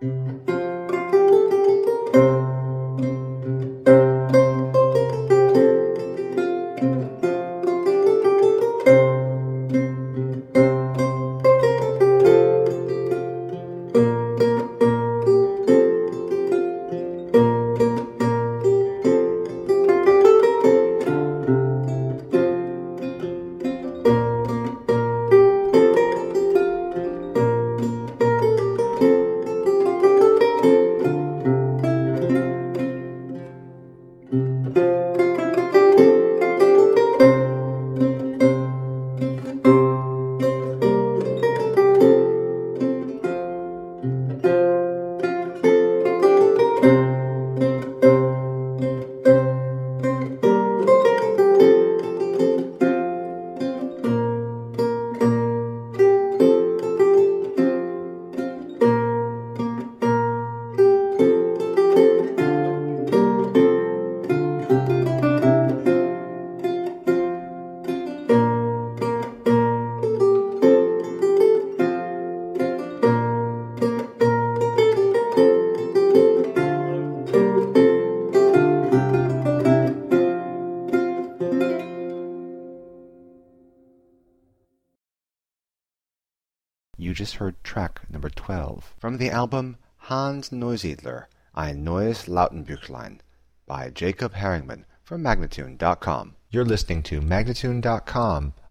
You just heard track number 12 from the album Hans Neusiedler, Ein neues Lautenbüchlein by Jacob Herringman from Magnatune.com. You're listening to Magnatune.com,